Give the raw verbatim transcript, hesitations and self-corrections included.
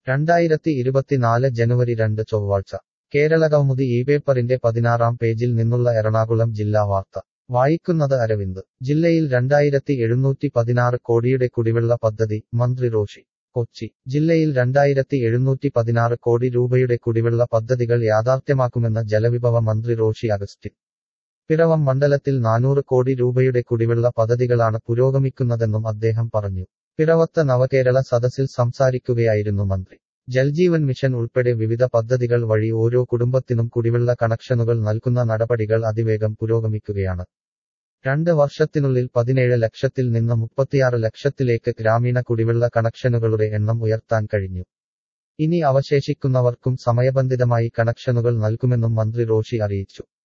രണ്ടായിരത്തി ഇരുപത്തിനാല് ജനുവരി രണ്ട് ചൊവ്വാഴ്ച കേരളകൗമുദി ഈ പേപ്പറിന്റെ പതിനാറാം പേജിൽ നിന്നുള്ള എറണാകുളം ജില്ലാ വാർത്ത വായിക്കുന്നത് അരവിന്ദ്. ജില്ലയിൽ രണ്ടായിരത്തി എഴുന്നൂറ്റി പതിനാറ് കോടിയുടെ കുടിവെള്ള പദ്ധതി, മന്ത്രി റോഷി. കൊച്ചി ജില്ലയിൽ രണ്ടായിരത്തി എഴുന്നൂറ്റി പതിനാറ് കോടി രൂപയുടെ കുടിവെള്ള പദ്ധതികൾ യാഥാർത്ഥ്യമാക്കുമെന്ന് ജലവിഭവ മന്ത്രി റോഷി അഗസ്റ്റിൻ. പിറവം മണ്ഡലത്തിൽ നാനൂറ് കോടി രൂപയുടെ കുടിവെള്ള പദ്ധതികളാണ് പുരോഗമിക്കുന്നതെന്നും അദ്ദേഹം പറഞ്ഞു. പിറവത്ത് നവകേരള സദസ്സിൽ സംസാരിക്കുകയായിരുന്നു മന്ത്രി. ജൽജീവൻ മിഷൻ ഉൾപ്പെടെ വിവിധ പദ്ധതികൾ വഴി ഓരോ കുടുംബത്തിനും കുടിവെള്ള കണക്ഷനുകൾ നൽകുന്ന നടപടികൾ അതിവേഗം പുരോഗമിക്കുകയാണ്. രണ്ട് വർഷത്തിനുള്ളിൽ പതിനേഴ് ലക്ഷത്തിൽ നിന്ന് മുപ്പത്തിയാറ് ലക്ഷത്തിലേക്ക് ഗ്രാമീണ കുടിവെള്ള കണക്ഷനുകളുടെ എണ്ണം ഉയർത്താൻ കഴിഞ്ഞു. ഇനി അവശേഷിക്കുന്നവർക്കും സമയബന്ധിതമായി കണക്ഷനുകൾ നൽകുമെന്നും മന്ത്രി റോഷി അറിയിച്ചു.